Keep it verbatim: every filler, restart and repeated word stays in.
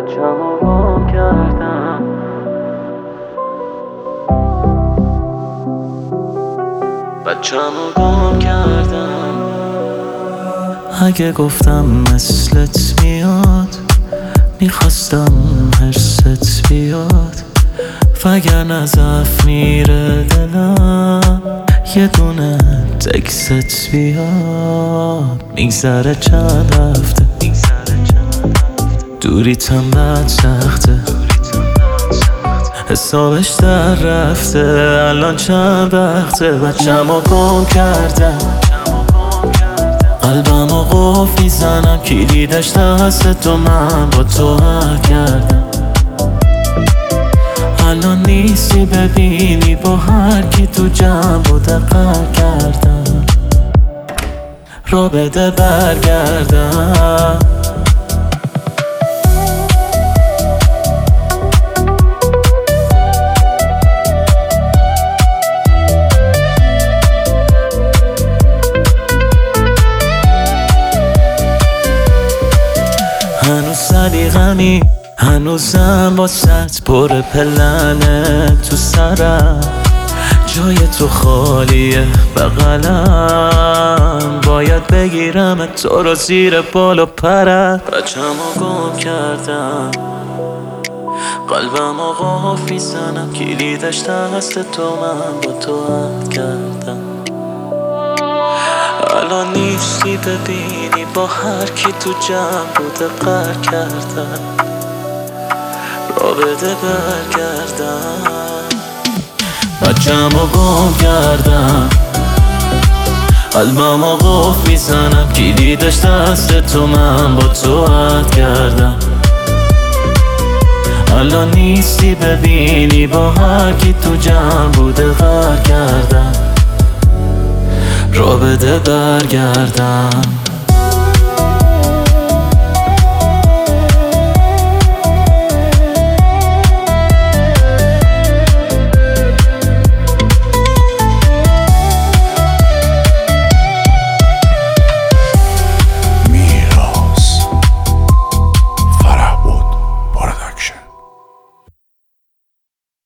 بچه‌مو گم کردم. بچه‌مو گم کردم. اگه گفتم مثلت میاد میخواستم حرست بیاد، وگرنه ضعف میره دلم یه دونه تکست بیاد. میگذره چند هفته دوریتم بد سخته، حسابش در رفته الان چند وقته. بچه‌مو گم کردم، قلبمو قفل میزنم، کلیدش دست تو، من با تو عهد کردم. الان نیستی ببینی با هر کی تو جمع بوده قهر کردم. را بده برگردم. هنوز صدیقمی، هنوزم واسط پر پلنه تو سرم، جای تو خالیه بغلم، باید بگیرم تو رو زیر بال و پرت. بچه‌مو گم کردم، قلبمو قفل میزنم، کلیدش دست تو، من با تو عهد کردم. الان نیستی ببینی با هر کی تو جمع بوده قهر کردم. را بده برگردم. بچه‌مو گم کردم، قلبمو قفل میزنم، کلیدش دست تو، من با تو عهد کردم. الان نیستی ببینی با هر کی تو جمع بوده قهر کردم. را بده برگردم.